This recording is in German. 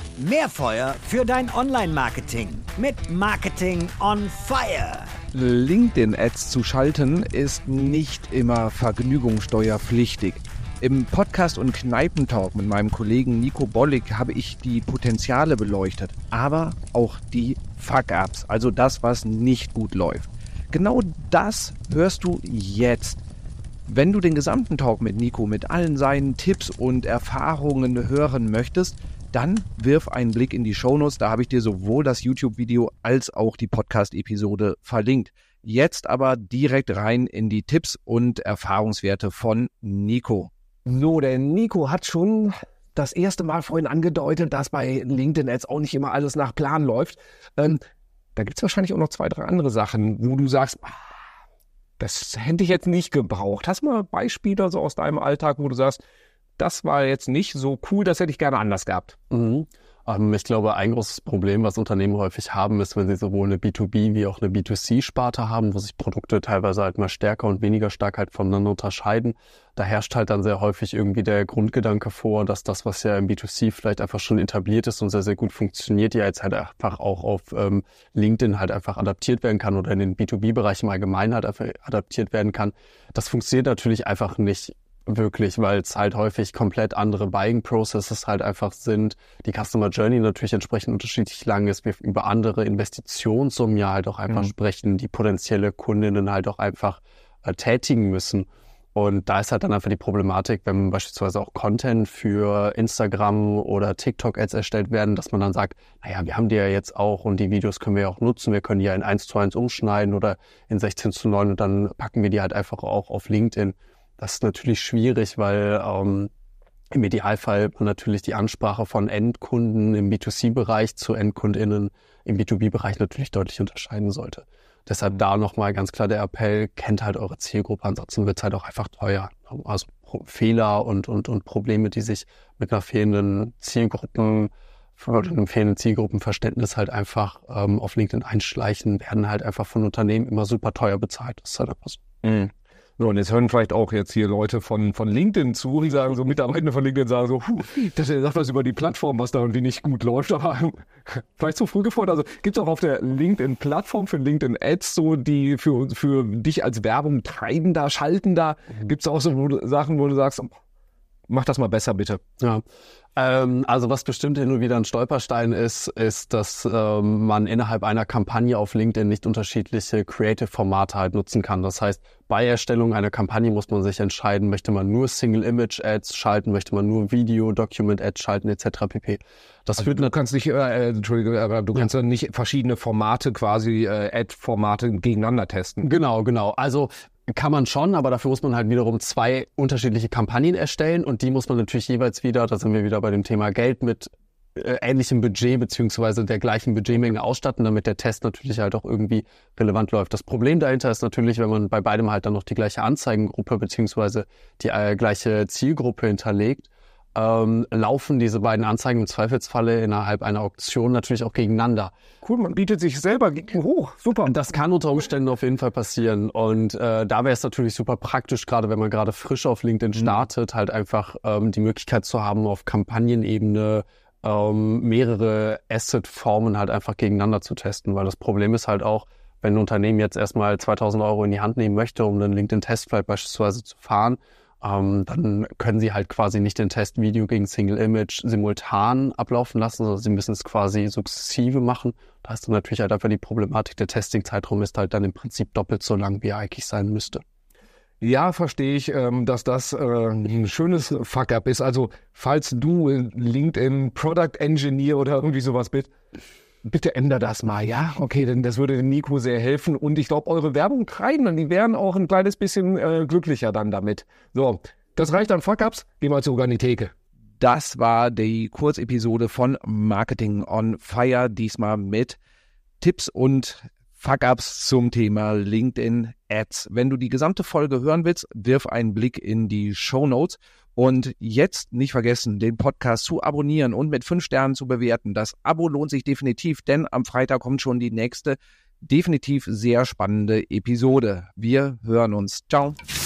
Mehr Feuer für dein Online-Marketing mit Marketing on Fire. LinkedIn-Ads zu schalten ist nicht immer vergnügungssteuerpflichtig. Im Podcast und Kneipentalk mit meinem Kollegen Nico Bollig habe ich die Potenziale beleuchtet, aber auch die Fuck-Ups, also das, was nicht gut läuft. Genau das hörst du jetzt. Wenn du den gesamten Talk mit Nico mit allen seinen Tipps und Erfahrungen hören möchtest, dann wirf einen Blick in die Shownotes, da habe ich dir sowohl das YouTube-Video als auch die Podcast-Episode verlinkt. Jetzt aber direkt rein in die Tipps und Erfahrungswerte von Nico. So, der Nico hat schon das erste Mal vorhin angedeutet, dass bei LinkedIn-Ads auch nicht immer alles nach Plan läuft. Da gibt es wahrscheinlich auch noch 2, 3 andere Sachen, wo du sagst, das hätte ich jetzt nicht gebraucht. Hast du mal Beispiele so aus deinem Alltag, wo du sagst, das war jetzt nicht so cool, das hätte ich gerne anders gehabt? Ich glaube, ein großes Problem, was Unternehmen häufig haben, ist, wenn sie sowohl eine B2B- wie auch eine B2C-Sparte haben, wo sich Produkte teilweise halt mal stärker und weniger stark halt voneinander unterscheiden. Da herrscht halt dann sehr häufig irgendwie der Grundgedanke vor, dass das, was ja im B2C vielleicht einfach schon etabliert ist und sehr, sehr gut funktioniert, ja jetzt halt einfach auch auf LinkedIn halt einfach adaptiert werden kann oder in den B2B-Bereich im Allgemeinen halt einfach adaptiert werden kann. Das funktioniert natürlich einfach nicht wirklich, weil es halt häufig komplett andere Buying Processes halt einfach sind. Die Customer Journey natürlich entsprechend unterschiedlich lang ist. Wir über andere Investitionssummen ja halt auch einfach sprechen, die potenzielle Kundinnen halt auch einfach tätigen müssen. Und da ist halt dann einfach die Problematik, wenn beispielsweise auch Content für Instagram oder TikTok-Ads erstellt werden, dass man dann sagt, naja, wir haben die ja jetzt auch und die Videos können wir ja auch nutzen. Wir können die ja in 1:1 umschneiden oder in 16:9 und dann packen wir die halt einfach auch auf LinkedIn. Das ist natürlich schwierig, weil im Idealfall man natürlich die Ansprache von Endkunden im B2C-Bereich zu EndkundInnen im B2B-Bereich natürlich deutlich unterscheiden sollte. Deshalb da nochmal ganz klar der Appell, kennt halt eure Zielgruppe, ansonsten wird es halt auch einfach teuer. Also Fehler und Probleme, die sich mit einer fehlenden einem fehlenden Zielgruppenverständnis halt einfach auf LinkedIn einschleichen, werden halt einfach von Unternehmen immer super teuer bezahlt. Das ist halt einfach so. So, und jetzt hören vielleicht auch jetzt hier Leute von LinkedIn zu, die sagen so, Mitarbeiter von LinkedIn sagen so, das sagt was über die Plattform, was da irgendwie nicht gut läuft, aber vielleicht zu früh gefordert. Also gibt es auch auf der LinkedIn-Plattform für LinkedIn-Ads so, die für dich als Werbung treiben da, schalten da, gibt es auch so Sachen, wo du sagst, mach das mal besser bitte. Ja. Also was bestimmt hin und wieder ein Stolperstein ist, dass man innerhalb einer Kampagne auf LinkedIn nicht unterschiedliche Creative-Formate halt nutzen kann. Das heißt, bei Erstellung einer Kampagne muss man sich entscheiden, möchte man nur Single-Image-Ads schalten, möchte man nur Video-Document-Ads schalten etc. pp. Das also du kannst nicht, du kannst ja nicht verschiedene Formate quasi, Ad-Formate gegeneinander testen. Genau. Also kann man schon, aber dafür muss man halt wiederum 2 unterschiedliche Kampagnen erstellen und die muss man natürlich jeweils wieder, da sind wir wieder bei dem Thema Geld, mit ähnlichem Budget beziehungsweise der gleichen Budgetmenge ausstatten, damit der Test natürlich halt auch irgendwie relevant läuft. Das Problem dahinter ist natürlich, wenn man bei beidem halt dann noch die gleiche Anzeigengruppe beziehungsweise die gleiche Zielgruppe hinterlegt, laufen diese beiden Anzeigen im Zweifelsfalle innerhalb einer Auktion natürlich auch gegeneinander. Cool, man bietet sich selber hoch, super. Das kann unter Umständen auf jeden Fall passieren und da wäre es natürlich super praktisch, gerade wenn man gerade frisch auf LinkedIn startet, halt einfach die Möglichkeit zu haben, auf Kampagnenebene mehrere Asset-Formen halt einfach gegeneinander zu testen, weil das Problem ist halt auch, wenn ein Unternehmen jetzt erstmal 2.000 € in die Hand nehmen möchte, um einen LinkedIn-Testflight beispielsweise zu fahren, dann können sie halt quasi nicht den Test Video gegen Single Image simultan ablaufen lassen, sondern sie müssen es quasi sukzessive machen. Da ist dann natürlich halt einfach die Problematik, der Testing-Zeitraum ist halt dann im Prinzip doppelt so lang, wie er eigentlich sein müsste. Ja, verstehe ich, dass das ein schönes Fuck-up ist. Also, falls du LinkedIn Product Engineer oder irgendwie sowas bist, bitte änder das mal, ja? Okay, denn das würde Nico sehr helfen. Und ich glaube, eure Werbung treiben dann, die wären auch ein kleines bisschen glücklicher dann damit. So, das reicht an Fuck-Ups. Geh mal zur Organitheke. Das war die Kurzepisode von Marketing on Fire, diesmal mit Tipps und Fuck-Ups zum Thema LinkedIn Ads. Wenn du die gesamte Folge hören willst, wirf einen Blick in die Shownotes. Und jetzt nicht vergessen, den Podcast zu abonnieren und mit 5 Sternen zu bewerten. Das Abo lohnt sich definitiv, denn am Freitag kommt schon die nächste, definitiv sehr spannende Episode. Wir hören uns. Ciao.